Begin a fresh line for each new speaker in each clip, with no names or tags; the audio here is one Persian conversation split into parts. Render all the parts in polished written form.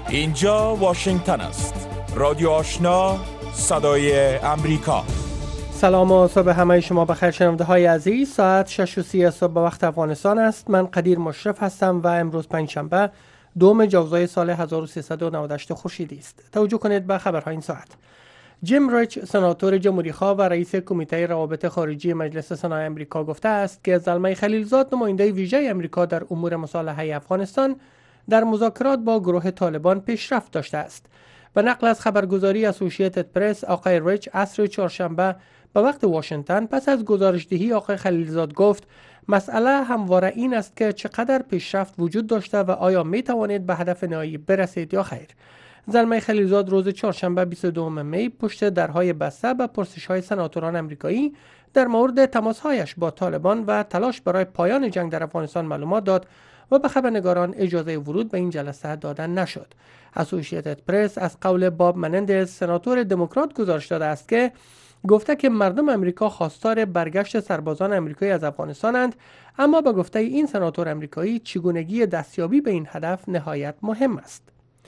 اینجا واشنگتن است. رادیو آشنا، صدای امریکا.
سلام و صبح همه شما بخیر شنونده های عزیز. ساعت 6:30 صبح به وقت افغانستان است. من قدیر مشرف هستم و امروز پنجشنبه دوم جوزای سال 1398 خورشیدی است. توجه کنید به خبرهای این ساعت. جیم ریچ، سناتور جمهوری‌خواه و رئیس کمیته روابط خارجی مجلس سنای آمریکا گفته است که زلمه خلیلزاد، نماینده ویژه آمریکا در امور مصالحه افغانستان، در مذاکرات با گروه طالبان پیشرفت داشته است. به نقل از خبرگزاری اسوسییتد پرس، آقای ریچ عصر چهارشنبه به وقت واشنگتن پس از گزارشدهی آقای خلیلزاد گفت مسئله همواره این است که چقدر پیشرفت وجود داشته و آیا می توانید به هدف نهایی برسید یا خیر. زلمه خلیلزاد روز چهارشنبه 22 می پشت درهای بسته به پرسش‌های سناتوران آمریکایی در مورد تماس‌هایش با طالبان و تلاش برای پایان جنگ در افغانستان معلومات داد و به خبرنگاران اجازه ورود به این جلسه داده نشد. اسوسییتد پرس از قول باب منندز، سناتور دموکرات، گزارش داده است که گفته که مردم آمریکا خواستار برگشت سربازان آمریکایی از افغانستانند، اما به گفته این سناتور آمریکایی چگونگی دستیابی به این هدف نهایت مهم است.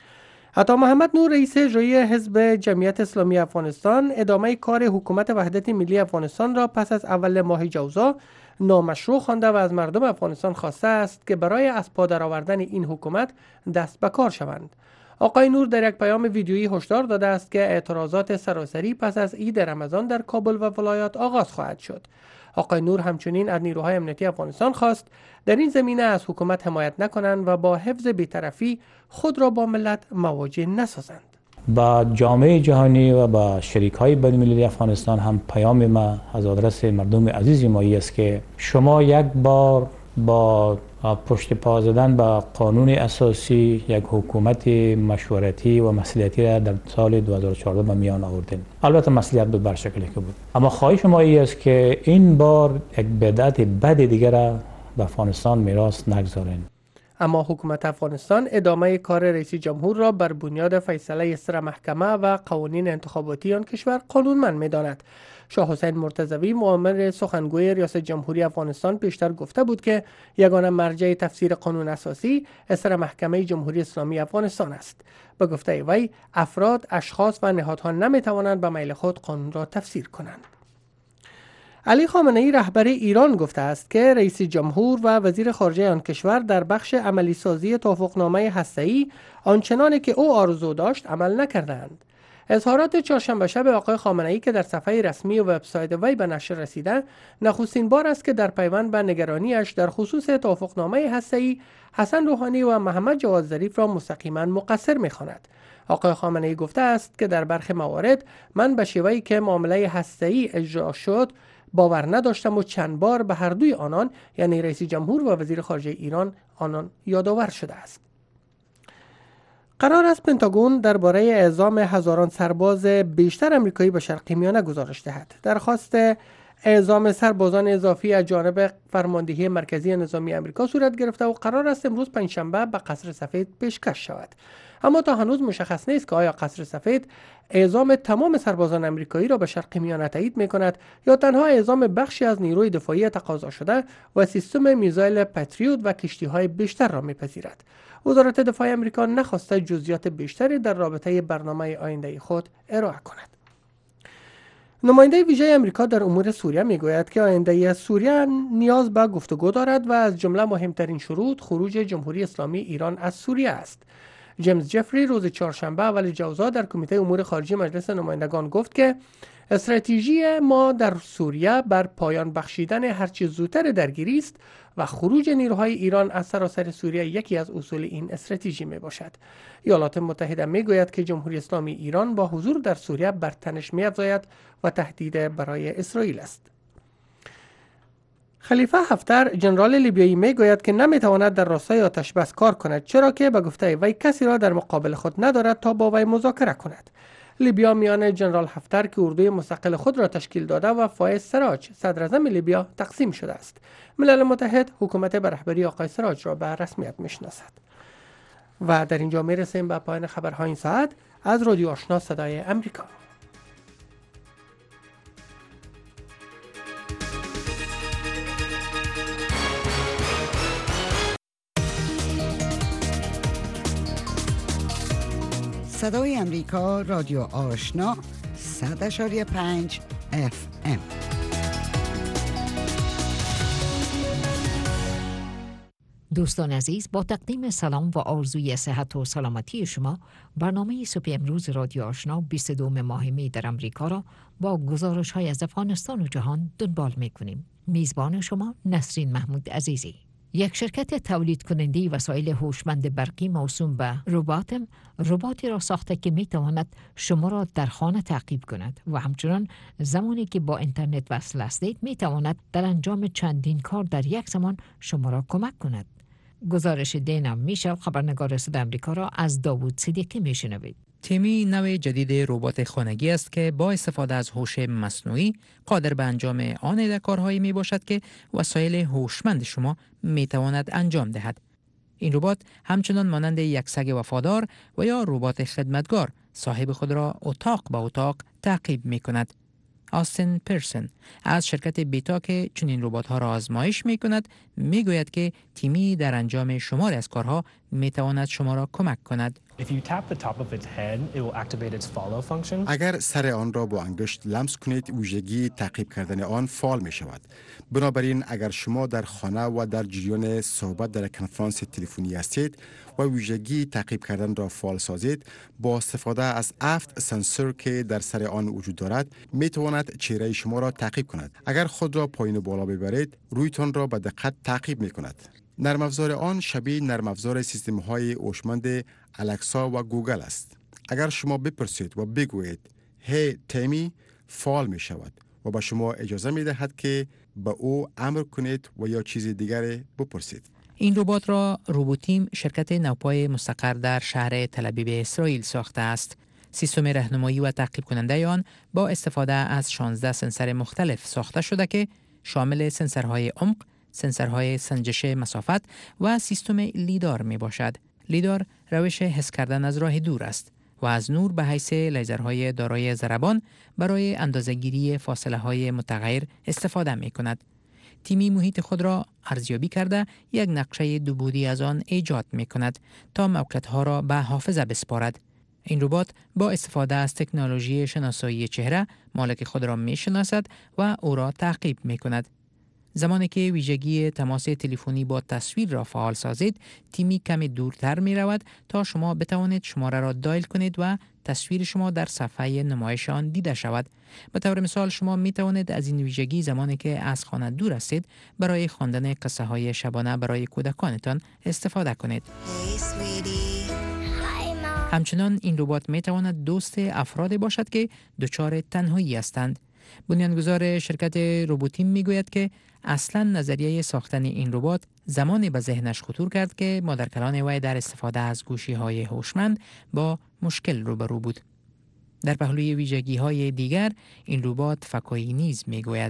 عطا محمد نور، رئیس اجرایی حزب جمعیت اسلامی افغانستان، ادامه کار حکومت وحدت ملی افغانستان را پس از اول ماه جوزا نامشروع خوانده و از مردم افغانستان خواسته است که برای از پا درآوردن این حکومت دست به کار شوند. آقای نور در یک پیام ویدیویی هشدار داده است که اعتراضات سراسری پس از عید رمضان در کابل و ولایات آغاز خواهد شد. آقای نور همچنین از نیروهای امنیتی افغانستان خواست در این زمینه از حکومت حمایت نکنند و با حفظ بی‌طرفی خود را با ملت مواجه نسازند.
با جامعه جهانی و با شریک‌های بین‌المللی افغانستان هم پیام ما از آدرس مردم عزیز ما است که شما یک بار با پشت پا زدن به قانون اساسی یک حکومت مشورتی و مصلحتی را در سال 2014 به میان آوردین. البته مصلحت بود بر شکلی که بود، اما خواهش ما است که این بار یک بدعت بد دیگر را به افغانستان میراث نگذارین.
اما حکومت افغانستان ادامه کار رئیس جمهور را بر بنیاد فیصله سر محکمه و قوانین انتخاباتی آن کشور قانونمند می‌داند. شاه حسین مرتضوی، معاون سخنگوی ریاست جمهوری افغانستان، پیشتر گفته بود که یگانه مرجع تفسیر قانون اساسی سر محکمه جمهوری اسلامی افغانستان است. به گفته وی، افراد، اشخاص و نهادها نمی‌توانند به میل خود قانون را تفسیر کنند. علی خامنه‌ای، رهبر ایران، گفته است که رئیس جمهور و وزیر خارجه آن کشور در بخش عملی سازی توافقنامه هسته‌ای آنچنانی که او آرزو داشت عمل نکردند. اظهارات چهارشنبه شب آقای خامنه‌ای که در صفحه رسمی وبسایت وی به نشر رسیده، نخستین بار است که در پیوند به نگرانیش در خصوص توافقنامه هسته‌ای حسن روحانی و محمد جواد ظریف را مستقیما مقصر می‌خواند. آقای خامنه‌ای گفته است که در برخی موارد من به شیوهی که معامله هسته‌ای اجرا شد باور نداشتم و چند بار به هر دوی آنان، یعنی رئیس جمهور و وزیر خارجه ایران، آنان یادآور شده است. قرار است پنتاگون درباره اعزام هزاران سرباز بیشتر آمریکایی به شرق میانه گزارش دهد. درخواست اعزام سربازان اضافی از جانب فرماندهی مرکزی نظامی آمریکا صورت گرفته و قرار است امروز پنجشنبه به قصر سفید پیشکش شود. اما تا هنوز مشخص نیست که آیا قصر سفید اعزام تمام سربازان آمریکایی را به شرق میانه تایید می‌کند یا تنها اعزام بخشی از نیروی دفاعی تقاضا شده و سیستم میزایل پاتریوت و کشتی‌های بیشتر را می‌پذیرد. وزارت دفاع آمریکا نخواسته جزئیات بیشتری در رابطه برنامه آینده خود ارائه کند. نماینده ویژه آمریکا در امور سوریه میگوید که آینده سوریه نیاز به گفتگو دارد و از جمله مهمترین شروط خروج جمهوری اسلامی ایران از سوریه است. جیمز جفری روز چهارشنبه اول جوزا در کمیته امور خارجی مجلس نمایندگان گفت که استراتژی ما در سوریه بر پایان بخشیدن هرچه زودتر درگیری است و خروج نیروهای ایران از سراسر سوریه یکی از اصول این استراتژی می باشد. ایالات متحده می گوید که جمهوری اسلامی ایران با حضور در سوریه بر تنش می افزاید و تهدید برای اسرائیل است. خلیفه حفتر، ژنرال لیبیایی، می گوید که نمی تواند در راستای آتش بس کار کند، چرا که به گفته وی کسی را در مقابل خود ندارد تا با وی مذاکره کند. لیبیا میان ژنرال حفتر که اردوی مستقل خود را تشکیل داده و فایز سراج، صدراعظم لیبیا، تقسیم شده است. ملل متحد حکومت به رهبری آقای سراج را به رسمیت میشناسد. و در اینجا میرسیم به پایان خبرهای این ساعت از رادیو آشنا صدای امریکا.
صدای امریکا رادیو آشنا 100.5 FM.
دوستان عزیز، با تقدیم سلام و آرزوی صحت و سلامتی شما، برنامه صبح امروز رادیو آشنا 22 ماه می در امریکا را با گزارش های از افغانستان و جهان دنبال می کنیم. میزبان شما نسرین محمود عزیزی. یک شرکت تولید کننده وسایل هوشمند برقی موسوم به روباتم، رباتی را ساخته که می تواند شما را در خانه تعقیب کند و همچنان زمانی که با اینترنت وصل هستید می تواند در انجام چندین کار در یک زمان شما را کمک کند. گزارش دینا میشل، خبرنگار صدای آمریکا، را از داوود صدیقی میشنوید.
تیمی نوع جدید ربات خانگی است که با استفاده از هوش مصنوعی قادر به انجام آن کارهایی می باشد که وسایل هوشمند شما می تواند انجام دهد. این ربات همچنان مانند یک سگ وفادار و یا ربات خدمتگار صاحب خود را اتاق به اتاق تعقیب می کند. آستین پرسن از شرکت بیتا که چنین ربات‌ها را آزمایش می‌کند می‌گوید که تیمی در انجام شماری از کارها می‌تواند شما را کمک کند.
اگر سر آن را با انگشت لمس کنید، ویژگی تعقیب کردن آن فعال می شود. بنابراین اگر شما در خانه و در جریان صحبت در کنفرانس تلفنی هستید و ویژگی تعقیب کردن را فعال سازید، با استفاده از 7 سنسور که در سر آن وجود دارد می تواند چهره شما را تعقیب کند. اگر خود را پایین و بالا ببرید، رویتان را به دقت تعقیب می کند. نرم افزار آن شبیه نرم افزار سیستم های هوشمند الکسا و گوگل است. اگر شما بپرسید و بگویید هی تیمی، فعال می شود و به شما اجازه می دهد که به او امر کنید و یا چیز دیگری بپرسید.
این ربات را روبوتیم، شرکت نوپای مستقر در شهر تل‌آبیب اسرائیل ساخته است. سیستم راهنمایی و تعقیب کننده آن با استفاده از 16 سنسور مختلف ساخته شده که شامل سنسورهای عمق، سنسورهای سنجش مسافت و سیستم لیدار می باشد. لیدار روش حس کردن از راه دور است و از نور به حیث لیزرهای دارای ضربان برای اندازه‌گیری فاصله‌های متغیر استفاده می کند. تیمی محیط خود را ارزیابی کرده یک نقشه دوبعدی از آن ایجاد می کند تا موقعیت‌ها را به حافظه بسپارد. این ربات با استفاده از تکنولوژی شناسایی چهره مالک خود را می شناسد و او را تعقیب می کند. زمانی که ویژگی تماس تلفنی با تصویر را فعال سازید، تیمی کمی دورتر می رود تا شما بتوانید شماره را دایل کنید و تصویر شما در صفحه نمایش آن دیده شود. به طور مثال شما می توانید از این ویژگی زمانی که از خانه دور هستید برای خواندن قصه های شبانه برای کودکانتان استفاده کنید. همچنان این ربات می تواند دوست افراد باشد که دچار تنهایی هستند. بنیانگذار شرکت روبوتیم میگوید که اصلا نظریه ساختن این ربات زمانی به ذهنش خطور کرد که مادرکلان وی در استفاده از گوشی‌های هوشمند با مشکل روبرو بود. در پهلوی ویژگی‌های دیگر این ربات فکاهی نیز میگوید.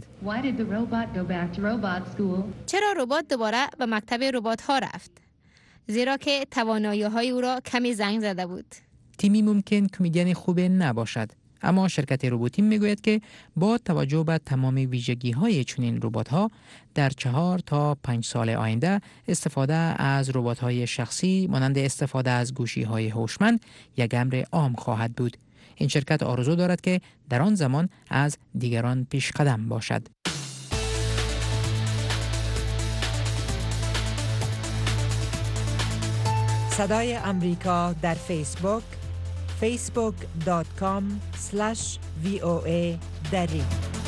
چرا ربات دوباره به مکتب ربات‌ها رفت؟ زیرا که توانایی‌های او را کمی زنگ زده بود.
تیمی ممکن کمدین خوب نباشد، اما شرکت روبوتیم میگوید که با توجه به تمام ویژگی‌های چنین ربات‌ها در 4 تا 5 سال آینده استفاده از ربات‌های شخصی مانند استفاده از گوشی‌های هوشمند یک امر عام خواهد بود. این شرکت آرزو دارد که در آن زمان از دیگران پیش قدم باشد.
صدای امریکا در فیسبوک facebook.com/VOA دری.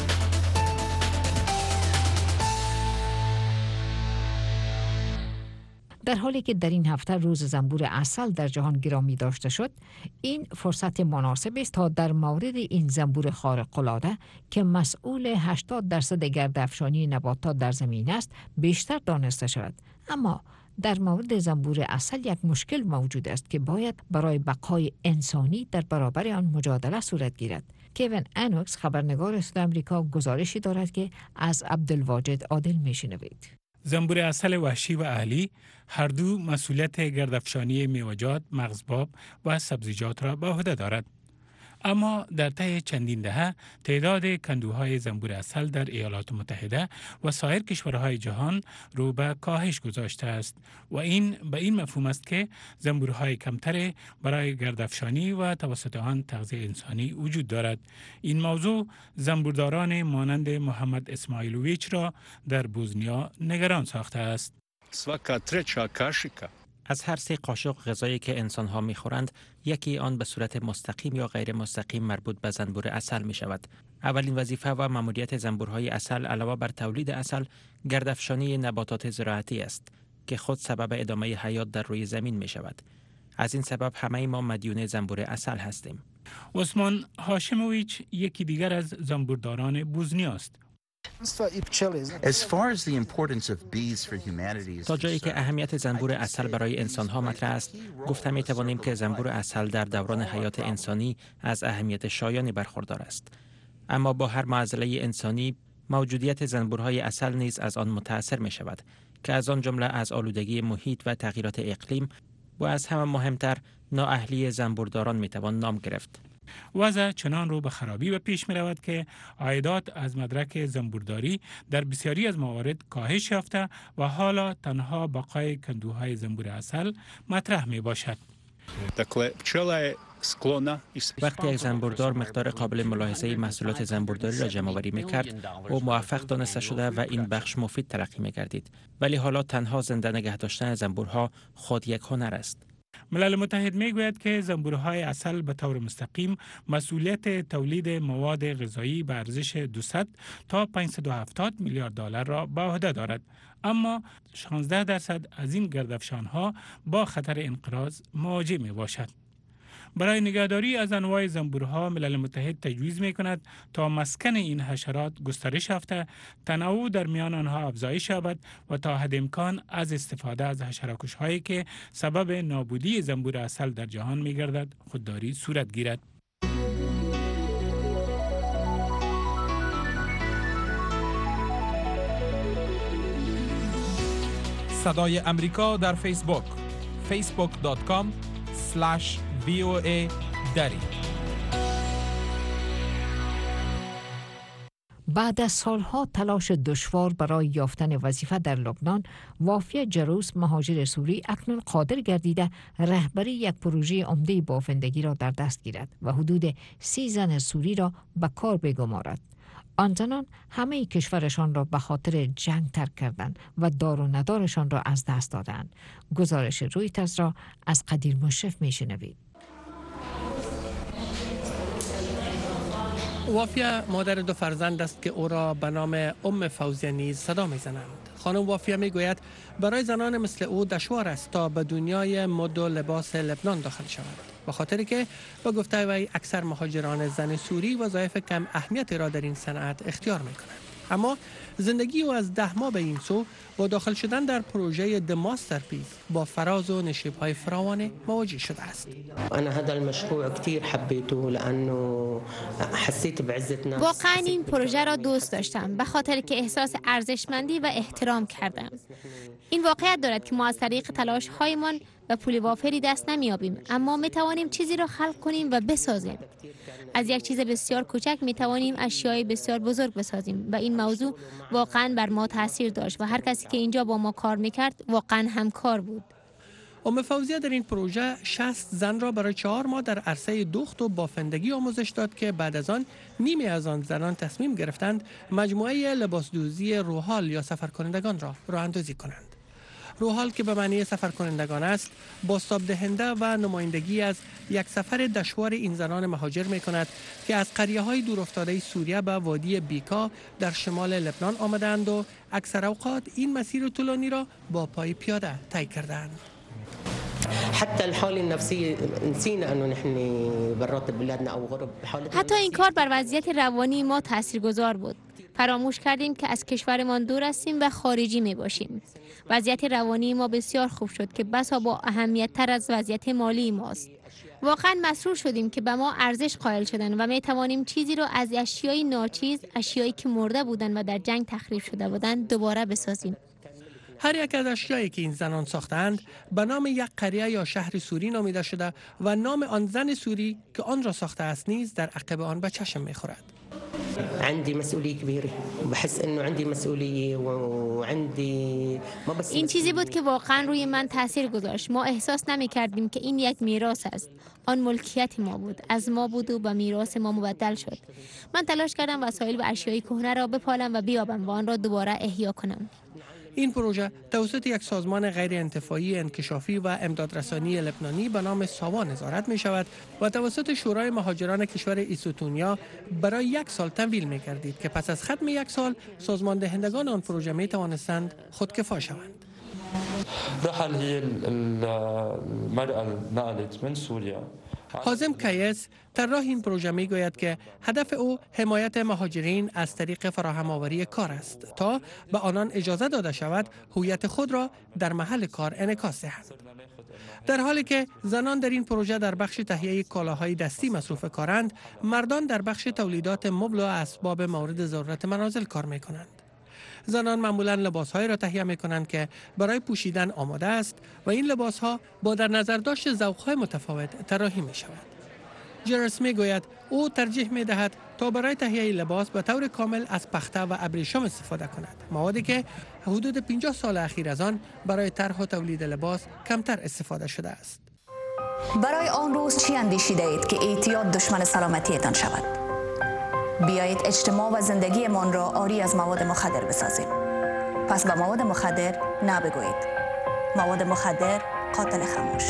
در حالی که در این هفته روز زنبور عسل در جهان گرامی داشته شد، این فرصت مناسب است تا در مورد این زنبور خارق‌العاده که مسئول 80% گردافشانی نباتات در زمین است بیشتر دانسته شود. اما در مورد زنبور عسل یک مشکل موجود است که باید برای بقای انسانی در برابر آن مجادله صورت گیرد. کوین انوکس، خبرنگار صدای آمریکا، گزارشی دارد که از عبدالواجد عادل میشنوید.
زنبور عسل وحشی و اهلی هر دو مسئولیت گردافشانی میوه‌جات، مغزباب و سبزیجات را به عهده دارد. اما در طی چندین دهه تعداد کندوهای زنبور عسل در ایالات متحده و سایر کشورهای جهان رو به کاهش گذاشته است و این به این مفهوم است که زنبورهای کمتر برای گردافشانی و توسط آن تغذیه انسانی وجود دارد. این موضوع زنبورداران مانند محمد اسماعیلوویچ را در بوزنیا نگران ساخته است.
از هر 3 قاشق غذایی که انسان‌ها می‌خورند، یکی آن به صورت مستقیم یا غیر مستقیم مربوط به زنبور عسل می‌شود. اولین وظیفه و مأموریت زنبورهای عسل علاوه بر تولید عسل، گردافشانی نباتات زراعتی است که خود سبب ادامه حیات در روی زمین می‌شود. از این سبب همه ما مدیون زنبور عسل هستیم.
عثمان هاشمویچ یکی دیگر از زنبورداران بوزنیا است.
تا جایی که اهمیت زنبور عسل برای انسان‌ها مطرح است، گفته می‌توانیم که زنبور عسل در دوران حیات انسانی از اهمیت شایانی برخوردار است. اما با هر معضله انسانی، موجودیت زنبورهای عسل نیز از آن متأثر می‌شود که از آن جمله از آلودگی محیط و تغییرات اقلیم و از همه مهمتر نااهلی زنبورداران می‌توان نام گرفت.
وضع چنان رو به خرابی به پیش می رود که عایدات از مدرک زنبورداری در بسیاری از موارد کاهش یافته و حالا تنها بقای کندوهای زنبور عسل مطرح می باشد.
وقتی یک زنبوردار مقدار قابل ملاحظه محصولات زنبورداری را جمع آوری می‌کرد، او موفق دانسته شده و این بخش مفید تلقی می‌گردید. ولی حالا تنها زنده نگه داشتن زنبورها خود یک هنر است.
ملل متحد میگوید که زنبورهای عسل به طور مستقیم مسئولیت تولید مواد غذایی به ارزش 200 تا 570 میلیارد دلار را به عهده دارد، اما 16% از این گردافشانها با خطر انقراض مواجه می باشد. برای نگهداری از انواع زنبورها ملل متحد تجویز می کند تا مسکن این حشرات گسترش یافته، تنوع در میان آنها افزایش یابد و تا حد امکان از استفاده از حشراکش هایی که سبب نابودی زنبور عسل در جهان می گردد خودداری صورت گیرد.
صدای امریکا در فیسبوک facebook.com/VOA دری.
بعد از سالها تلاش دشوار برای یافتن وظیفه در لبنان، وافیه جروس مهاجر سوری اکنون قادر گردیده رهبری یک پروژه عمده بافندگی را در دست گیرد و حدود 30 زن سوری را به کار بگمارد. آن زنان همه کشورشان را به خاطر جنگ ترک کردند و دار و ندارشان را از دست دادند. گزارش رویترز را از قدیر مشرف میشنوید.
وافیه مادر 2 فرزند است که او را به نام ام فوزیه نیز صدا میزنند. خانم وافیه میگوید برای زنان مثل او دشوار است تا به دنیای مد و لباس لبنان داخل شود، به خاطر که با گفته وی اکثر مهاجران زن سوری وظایف کم اهمیتی را در این صنعت اختیار میکنند. اما زندگی او از 10 ماه به این سو با داخل شدن در پروژه د ماسترپیس با فراز و نشیب‌های فراوان مواجه شده است.
انا هذا المشروع كثير حبيته لانه حسيت بعزه نفس.
واقعا این پروژه را دوست داشتم به خاطر که احساس ارزشمندی و احترام کردم. این واقعیت دارد که ما از طریق تلاش‌هایمان و پول وافری دست نمیابیم، اما می توانیم چیزی را خلق کنیم و بسازیم. از یک چیز بسیار کوچک می توانیم اشیای بسیار بزرگ بسازیم و این موضوع واقعا بر ما تاثیر داشت و هر کسی که اینجا با ما کار میکرد واقعا همکار بود.
ام فوزیه در این پروژه 60 زن را برای 4 ماه در عرصه دوخت و بافندگی آموزش داد که بعد از آن نیمی از آن زنان تصمیم گرفتند مجموعه لباسدوزی روحال یا سفرکنندگان را راه اندازی کنند. روحال که به معنی سفرکنندگان است، بازتاب دهنده و نمایندگی از یک سفر دشوار این زنان مهاجر می کند که از قریه‌های دورافتاده سوریه به وادی بیکا در شمال لبنان آمدند و اکثر اوقات این مسیر طولانی را با پای پیاده طی کردند.
حتی الحاله النفسيه نسينا انه نحن برات بلادنا او غرب.
حتی این کار بر وضعیت روانی ما تاثیرگذار بود. فراموش کردیم که از کشورمان دور هستیم و خارجی می باشیم. وضعیت روانی ما بسیار خوب شد که بسا با اهمیت تر از وضعیت مالی ماست. واقعا مسرور شدیم که به ما ارزش قائل شدن و می توانیم چیزی را از اشیای ناچیز، اشیایی که مرده بودند و در جنگ تخریب شده بودند دوباره بسازیم.
هر یک از اشیایی که این زنان ساختند به نام یک قریه یا شهر سوری نامیده شده و نام آن زن سوری که آن را ساخته است نیز در عقب آن به چشم می‌خورد.
عندي مسئولیت كبيرة بحس انه عندي مسئولیه و عندي ما بس
این چیزی بود که واقعا روی من تاثیر گذاشت. ما احساس نمی کردیم که این یک میراث است. آن ملکیت ما بود، از ما بود و به میراث ما مبدل شد. من تلاش کردم وسایل و اشیای کهنه را بپالم و بیابم و آن را دوباره احیا کنم.
این پروژه توسط یک سازمان غیر انتفاعی انکشافی و امدادرسانی لبنانی به نام ساوا نظارت می شود و توسط شورای مهاجران کشور ایسوتونیا برای 1 سال تمویل می گردید که پس از ختم 1 سال سازمان دهندگان آن پروژه می توانستند خودکفا شوند.
رحل هي المرأة نقلت من سوريا.
حازم کیس طراح این پروژه می گوید که هدف او حمایت مهاجرین از طریق فراهم آوری کار است تا به آنان اجازه داده شود هویت خود را در محل کار انعکاس دهند. در حالی که زنان در این پروژه در بخش تهیه کالاهای دستی مصروف کارند، مردان در بخش تولیدات مبل و اسباب مورد ضرورت منازل کار می کنند. زنان معمولاً لباس‌هایی را تهیه می‌کنند که برای پوشیدن آماده است و این لباس‌ها با در نظر داشت ذوق‌های متفاوت طراحی می‌شوند. جرس می‌گوید او ترجیح می‌دهد تا برای تهیه لباس به طور کامل از پخته و ابریشم استفاده کند، موادی که حدود 50 سال اخیر از آن برای طرح و تولید لباس کمتر استفاده شده است.
برای آن روز چی اندیشیده اید که اعتیاد دشمن سلامتیتان شود؟ بیایید اجتماع و زندگیمان را عاری از مواد مخدر بسازیم. پس به مواد مخدر نبگویید. مواد مخدر قاتل خاموش.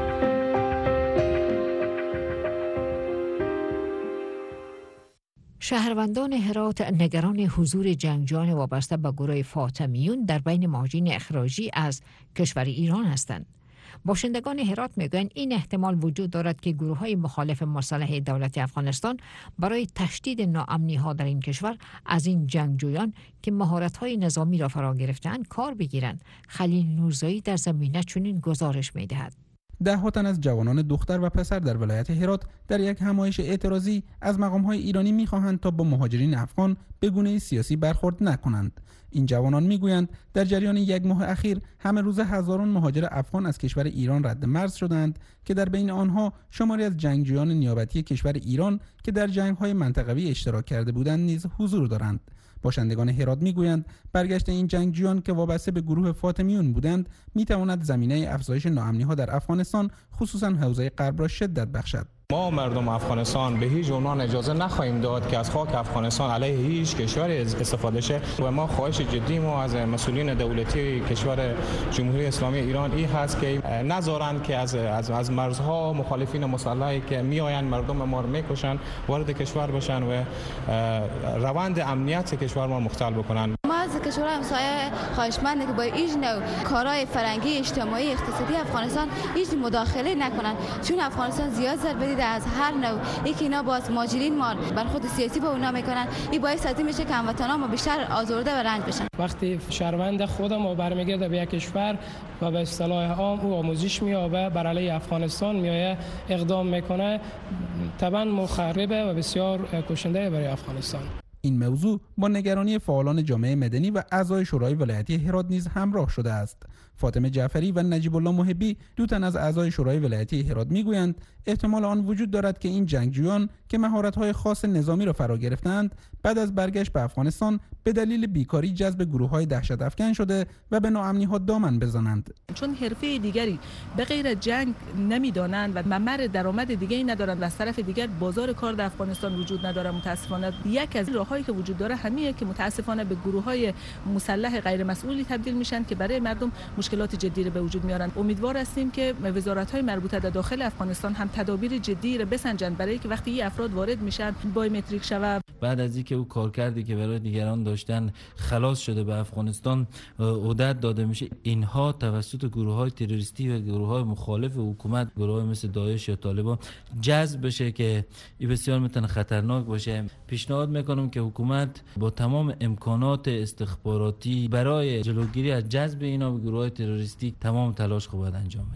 شهروندان هرات نگران حضور جنگجویان وابسته به گروه فاطمیون در بین مهاجرین اخراجی از کشور ایران هستند. باشندگان هرات میگویند این احتمال وجود دارد که گروه‌های مخالف مصالحه دولت افغانستان برای تشدید ناامنی‌ها در این کشور از این جنگجویان که مهارت‌های نظامی را فرا گرفته‌اند کار بگیرند. خلیل نورزایی در زمینه چنین گزارش می‌دهد.
ده‌ها تن از جوانان دختر و پسر در ولایت هرات در یک همایش اعتراضی از مقام‌های ایرانی می‌خواهند تا با مهاجرین افغان به گونه سیاسی برخورد نکنند. این جوانان میگویند در جریان 1 ماه اخیر همه روز هزاران مهاجر افغان از کشور ایران رد مرز شدند که در بین آنها شماری از جنگجویان نیابتی کشور ایران که در جنگ‌های منطقوی اشتراک کرده بودند نیز حضور دارند. باشندگان هرات میگویند برگشت این جنگجویان که وابسته به گروه فاطمیون بودند میتواند زمینه افزایش ناامنی‌ها در افغانستان خصوصا حوزه غرب را شدت بخشد.
ما مردم افغانستان به هیچ عنوان اجازه نخواهیم داد که از خاک افغانستان علیه هیچ کشوری استفاده شه و ما خواهش جدی ما از مسئولین دولتی کشور جمهوری اسلامی ایران این هست که نذارند که از مرزها مخالفین مسلحی که میآیند مردم ما رو میکشن وارد کشور بشن و روند امنیت کشور ما مختل بکنن.
ما از کشورهای همسایه خواهشمندیم که با هیچ نوع کارهای فرهنگی اجتماعی اقتصادی افغانستان هیچ مداخله نکنند، چون افغانستان زیاد ضربه دیده از هر نوع. یکی اینا باز مهاجرین ما برخورد سیاسی با اونا میکنن، این باعث از این میشه که هموطنان ما بیشتر آزرده و رنج بشن.
وقتی شهروند خودم برمیگرده به یک کشور و به اصطلاح عام او آموزش مییابه بر علیه افغانستان میایه اقدام میکنه، طبعا مخربه و بسیار کشنده برای افغانستان.
این موضوع با نگرانی فعالان جامعه مدنی و اعضای شورای ولایتی هرات نیز همراه شده است. فاطمه جعفری و نجیب الله محبی دو تن از اعضای شورای ولایتی هرات میگویند احتمال آن وجود دارد که این جنگجویان که مهارت‌های خاص نظامی را فرا گرفتند بعد از برگشت به افغانستان به دلیل بیکاری جذب گروه‌های دهشت افکن شده و به ناامنی‌ها دامن بزنند.
چون حرفه دیگری به غیر جنگ نمی‌دانند و ممر درآمد دیگری ندارند و از طرف دیگر بازار کار در افغانستان وجود ندارد، متأسفانه یک از راه‌هایی که وجود داره همینه که متأسفانه به گروه‌های مسلح غیر مسئولی تبدیل میشن که برای مردم مشکلات جدی را به وجود میارن. امیدوار هستیم که وزارت‌های مربوطه در داخل افغانستان هم تدابیر جدی را بسنجند برای که وقتی این افراد وارد میشن بایومتریک شود.
بعد از اینکه او کارکردی که برای دیگران داشتن خلاص شده به افغانستان عودت داده میشه، اینها توسط گروه‌های تروریستی و گروه‌های مخالف حکومت، گروه‌های مثل داعش یا طالبان جذب بشه که این بسیار میتونه خطرناک باشه. پیشنهاد میکنم که حکومت با تمام امکانات استخباراتی برای جلوگیری از جذب اینا به گروه‌های تروریستی تمام تلاش خود انجام بده.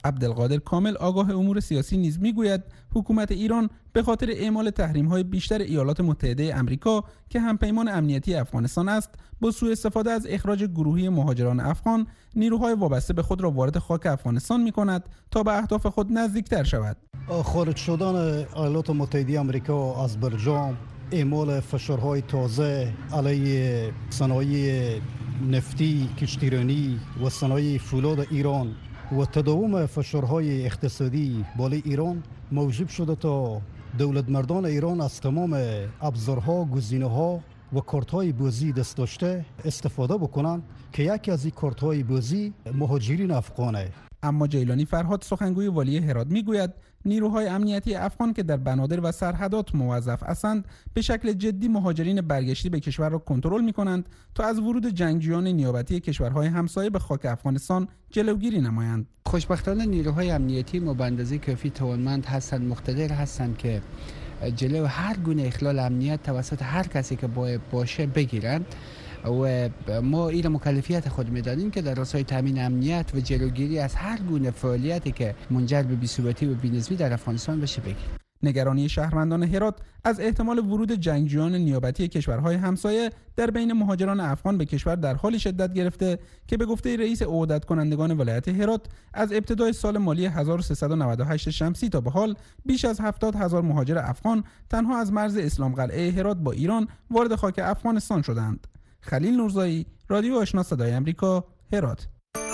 عبدالقادر کامل آگاه امور سیاسی نیز میگوید حکومت ایران به خاطر اعمال تحریم‌های بیشتر ایالات متحده آمریکا که همپیمان امنیتی افغانستان است، با سوء استفاده از اخراج گروهی مهاجران افغان، نیروهای وابسته به خود را وارد خاک افغانستان می‌کند تا به اهداف خود نزدیکتر شود.
خارج شدن ایالات متحده آمریکا از برجام، اعمال فشارهای تازه علیه صنایع نفتی، کشتیرانی و صنایع فولاد ایران و تداوم فشارهای اقتصادی بالای ایران موجب شده تا دولت مردان ایران از تمام ابزارها، گزینه‌ها و کارت‌های بازی دست داشته استفاده بکنند که یکی از این کارت‌های بازی مهاجرین افغانه.
اما جیلانی فرهاد سخنگوی والی هرات میگوید نیروهای امنیتی افغان که در بنادر و سرحدات موظف هستند به شکل جدی مهاجرین برگشتی به کشور را کنترل می‌کنند تا از ورود جنگجویان نیابتی کشورهای همسایه به خاک افغانستان جلوگیری نمایند.
خوشبختانه نیروهای امنیتی ما به اندازه کافی توانمند هستند، مقتدر هستند که جلو هر گونه اخلال امنیت توسط هر کسی که باشه بگیرند و ما این مکلفیت خود می‌دانیم که در راستای تامین امنیت و جلوگیری از هر گونه فعالیتی که منجر به بی‌ثباتی و بی‌نظمی در افغانستان بشه بگیریم.
نگرانی شهروندان هرات از احتمال ورود جنگجویان نیابتی کشورهای همسایه در بین مهاجران افغان به کشور در حال شدت گرفته که به گفته رئیس عهدت کنندگان ولایت هرات از ابتدای سال مالی 1398 شمسی تا به حال بیش از 70,000 مهاجر افغان تنها از مرز اسلام قلعه هرات با ایران وارد خاک افغانستان شدند. خلیل نورزایی، رادیو آشنا صدای آمریکا، هرات.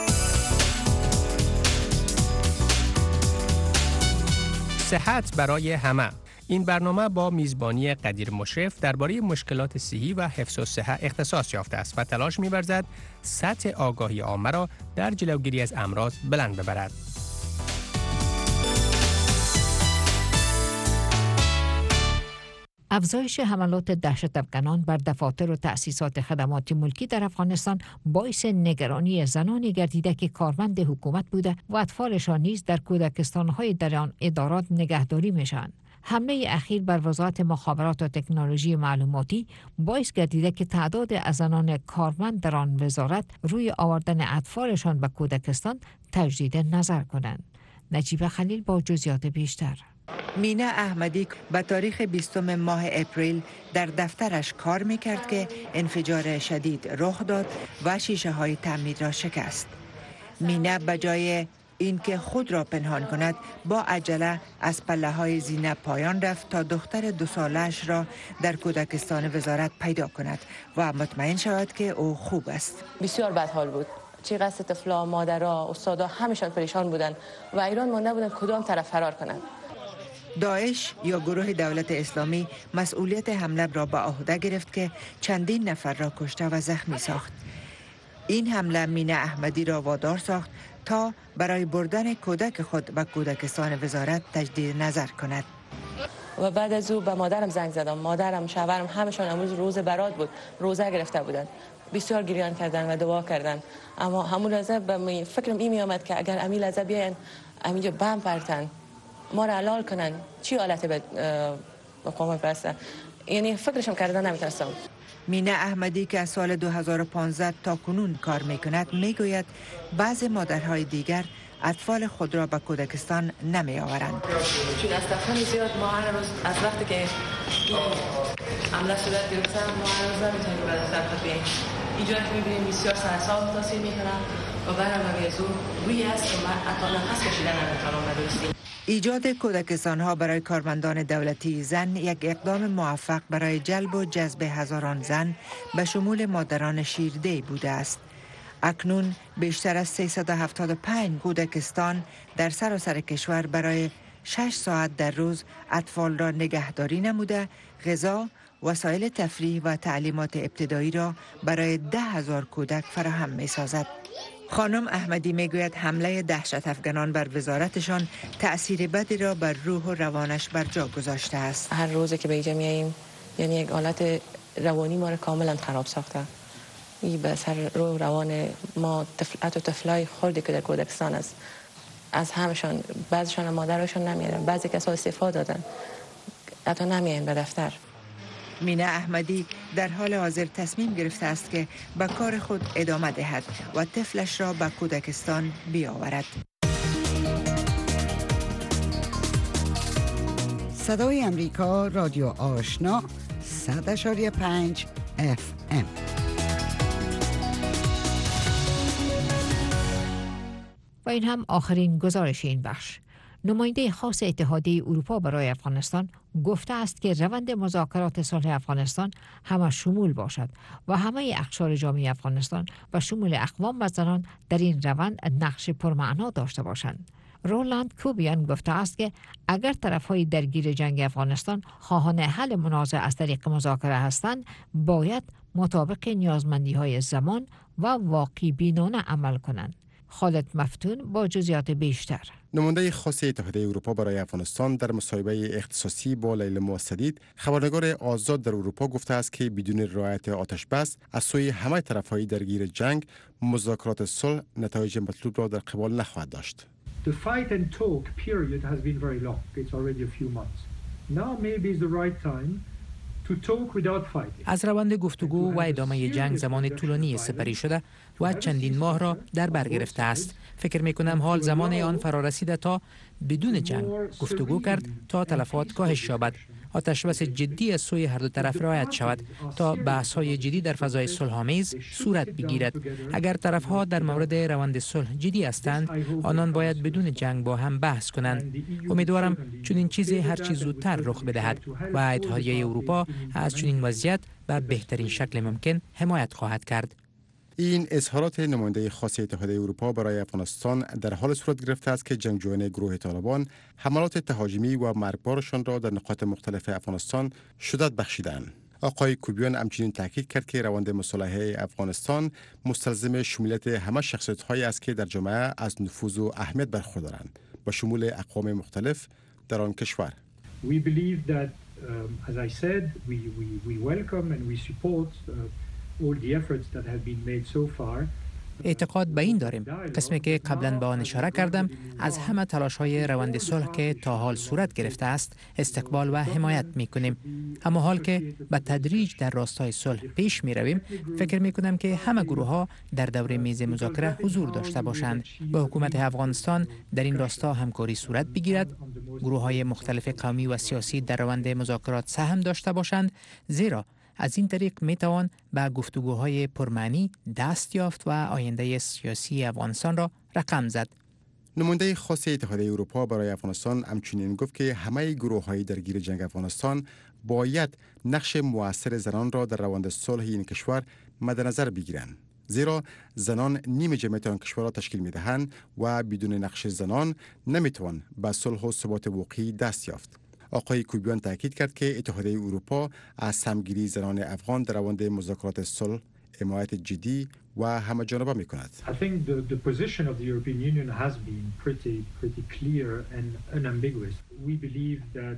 صحت برای همه. این برنامه با میزبانی قدیر مشرف درباره مشکلات صحی و حفظ الصحه اختصاص یافته است و تلاش می‌ورزد سطح آگاهی عامه را در جلوگیری از امراض بلند ببرد.
افزایش حملات دهشت‌افکنان بر دفاتر و تأسیسات خدمات ملکی در افغانستان باعث نگرانی زنانی گردیده که کارمند حکومت بوده و اطفالشان نیز در کودکستان‌های در آن ادارات نگهداری میشوند. حمله اخیر بر وزارت مخابرات و تکنولوژی معلوماتی باعث گردیده که تعداد از زنان کارمند در آن وزارت روی آوردن اطفالشان به کودکستان تجدید نظر کنند. نجیب خلیل با جزئیات بیشتر.
مینا احمدی به تاریخ 20 ماه اپریل در دفترش کار میکرد که انفجار شدید رخ داد و شیشه های تعمیر را شکست. مینا به جای اینکه خود را پنهان کند با عجله از پله های زینه پایان رفت تا دختر 2 سالش را در کودکستان وزارت پیدا کند و مطمئن شود که او خوب است.
بسیار بدحال بود. چقدر طفلا، مادرها، استادا همیشان پریشان بودند و ایران مانده بودند کدام طرف فرار کنند.
داعش یا گروه دولت اسلامی مسئولیت حمله را به عهده گرفت که چندین نفر را کشته و زخمی ساخت. این حمله مینا احمدی را وادار ساخت تا برای بردن کودک خود به کودکستان وزارت تجدید نظر کند.
و بعد از او به مادرم زنگ زدم. مادرم، شوهرم همشان امروز روز برات بود، روزه گرفته بودند. بسیار گریان کردن و دعا کردن. اما همون لحظه به فکرم این می آمد که اگر امی لحظه بیاین همینجا بم پرتن ما را علال کنن چی حالتی به قوم پرستن، یعنی فکرشم کردن نمیتونستم.
مینا احمدی که از سال 2015 تا کنون کار میکند میگوید بعضی مادرهای دیگر اطفال خود را به کودکستان نمی آورند.
چون از تفاهم زیاد ما هر روز از وقتی که عمله صورت گرفتن ما هر روز نمیتونیم به دفتر خود بیاییم. اینجا که میبینیم بسیار سرسام تاثیر میکنم و برم از او روی است که من اطلاع نفس کشیدن نمیتونم بدرستی.
ایجاد کودکستان‌ها برای کارمندان دولتی زن یک اقدام موفق برای جلب و جذب هزاران زن به شمول مادران شیرده بوده است. اکنون بیشتر از 375 کودکستان در سراسر کشور برای 6 ساعت در روز اطفال را نگهداری نموده، غذا، وسایل تفریح و تعلیمات ابتدایی را برای 10,000 کودک فراهم می‌سازد. خانم احمدی میگوید حمله دهشت افغانان بر وزارتشان تأثیر بدی را بر روح و روانش بر جا گذاشته است.
هر روزی که به اینجا میاییم یعنی یک حالت روانی ما را کاملا خراب ساخته. این به سر روح و روان ما طفلای خردی که در کودکستان است. از همشان بعضیشان مادرشان نمیارن، بعضی کسا استعفا دادن، حتی نمیاین به دفتر.
مینا احمدی در حال حاضر تصمیم گرفته است که به کار خود ادامه دهد و طفلش را به کودکستان بیاورد. صدای امریکا، رادیو آشنا، 100.5 FM.
و این هم آخرین گزارش این بخش. نماینده خاص اتحادیه اروپا برای افغانستان گفته است که روند مذاکرات صلح افغانستان همه شمول باشد و همه اقشار جامعه افغانستان و شمول اقوام و زنان در این روند نقش پرمعنا داشته باشند. رولاند کوبیان گفته است که اگر طرف‌های درگیر جنگ افغانستان خواهان حل منازعه از طریق مذاکره هستند، باید مطابق نیازمندی‌های زمان و واقع بینانه عمل کنند. خالد مفتون با جزئیات بیشتر.
نماینده خاص اتحادیه اروپا برای افغانستان در مصاحبه اختصاصی با لیلا سدید، خبرنگار آزاد در اروپا گفته است که بدون رعایت آتش بس از سوی همه طرف‌های درگیر جنگ، مذاکرات صلح نتایج مطلوب را در قبال نخواهد داشت.
The fight and talk period has been very long. It's already a few months. Now maybe is the right time to talk without fighting.
از روند گفتگو و ادامه جنگ زمان طولانی سپری شده و چندین ماه را در بر گرفته است. فکر می کنم حال زمان آن فرا رسیده تا بدون جنگ گفتگو کرد تا تلفات کاهش یابد. آتش بس جدی از سوی هر دو طرف رعایت شود تا بحث‌های جدی در فضای صلح‌آمیز صورت بگیرد. اگر طرف‌ها در مورد روند صلح جدی هستند، آنان باید بدون جنگ با هم بحث کنند. امیدوارم چنین چیزی هر چه زودتر رخ بدهد و اتحادیه اروپا از چنین وضعیت به بهترین شکل ممکن حمایت خواهد کرد.
این اظهارات نماینده خاص اتحادیه اروپا برای افغانستان در حال صورت گرفته است که جنگجویان گروه طالبان حملات تهاجمی و مرگبارشان را در نقاط مختلف افغانستان شدت بخشیدند. آقای کوبیان همچنین تاکید کرد که روند مصالحه افغانستان مستلزم شمولیت همه شخصیت‌هایی است که در جامعه از نفوذ و اهمیت برخوردارند، با شمول اقوام مختلف در آن کشور.
We believe that as I said we welcome and we support all the efforts that have been made so far.
اعتقاد به این داریم، قسمی که قبلا به آن اشاره کردم، از همه تلاش‌های روند صلح که تا حال صورت گرفته است استقبال و حمایت می‌کنیم. اما حال که به تدریج در راستای صلح پیش می‌رویم، فکر می‌کنم که همه گروه‌ها در دور میز مذاکره حضور داشته باشند. با حکومت افغانستان در این راستا همکاری صورت بگیرد، گروه‌های مختلف قومی و سیاسی در روند مذاکرات سهم داشته باشند، زیرا از این طریق میتوان به گفتگوهای پرمعنی دست یافت و آینده سیاسی افغانستان را رقم زد.
نماینده خاص اتحادیه اروپا برای افغانستان همچنین گفت که همه گروه‌های درگیر جنگ افغانستان باید نقش مؤثر زنان را در روند صلح این کشور مد نظر بگیرند، زیرا زنان نیم جمعیت آن کشور را تشکیل می‌دهند و بدون نقش زنان نمیتوان به صلح و ثبات واقعی دست یافت. آقای کوبیان تاکید کرد که اتحادیه اروپا از سهمگیری زنان افغان در روند مذاکرات صلح حمایت جدی و همه‌جانبه می‌کند.
I think the position of the European Union has been pretty clear and unambiguous. We believe that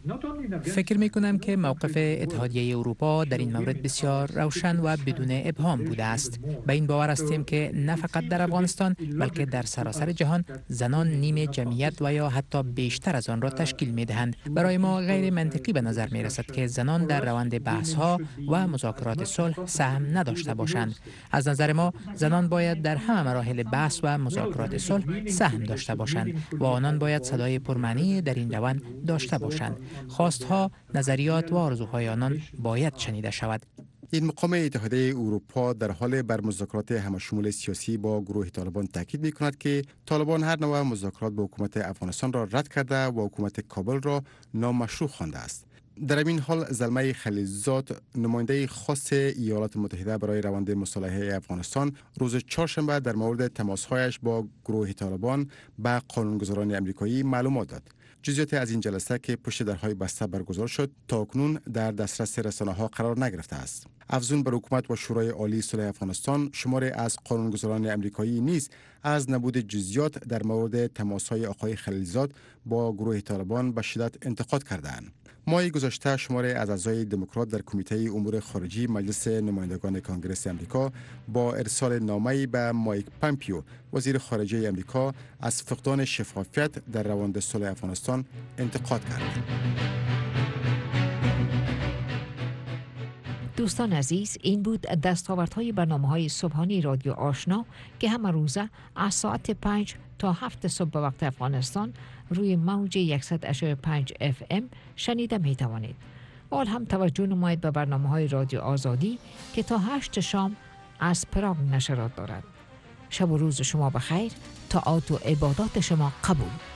فکر می کنم که موقف اتحادیه اروپا در این مورد بسیار روشن و بدون ابهام بوده است. به این باور هستیم که نه فقط در افغانستان بلکه در سراسر جهان زنان نیم جمعیت و یا حتی بیشتر از آن را تشکیل می دهند. برای ما غیر منطقی به نظر می رسد که زنان در روند بحث ها و مذاکرات صلح سهم نداشته باشند. از نظر ما زنان باید در همه مراحل بحث و مذاکرات صلح سهم داشته باشند و آنان باید صدای پرمعنی در این روند داشته باشند. خواستها، نظریات و آرزوهای آنان باید شنیده شود.
این مقام اتحادیه اروپا در حال بر مذاکرات همشمول سیاسی با گروه طالبان تاکید می‌کند که طالبان هر نوع مذاکرات با حکومت افغانستان را رد کرده و حکومت کابل را نامشروع خوانده است. در این حال زلمه خلیلزاد، نماینده خاص ایالات متحده برای روند مصالحه افغانستان، روز چهارشنبه در مورد تماس‌هایش با گروه طالبان به قانونگذاران امریکایی معلومات داد. جزئیات از این جلسه که پشت درهای بسته برگزار شد تاکنون در دسترس رسانه‌ها قرار نگرفته است. افزون بر حکومت و شورای عالی صلح افغانستان، شماری از قانونگذاران امریکایی نیز از نبود جزئیات در مورد تماس‌های آقای خلیلزاد با گروه طالبان به شدت انتقاد کردند. ماه گذشته شماری از اعضای دموکرات در کمیته امور خارجی مجلس نمایندگان کنگره امریکا با ارسال نامه‌ای به مایک پامپیو، وزیر خارجه امریکا، از فقدان شفافیت در روند صلح افغانستان انتقاد کردند.
دوستان عزیز، این بود دستاوردهای برنامه‌های صبحانی رادیو آشنا که همه روزه از ساعت 5 تا 7 صبح به وقت افغانستان روی موج 100.5 FM شنیده می توانید. حال هم توجه نمایید به برنامه‌های رادیو آزادی که تا 8 شام از پراگ نشرات دارد. شب و روز شما بخیر، طاعات و عبادات شما قبول.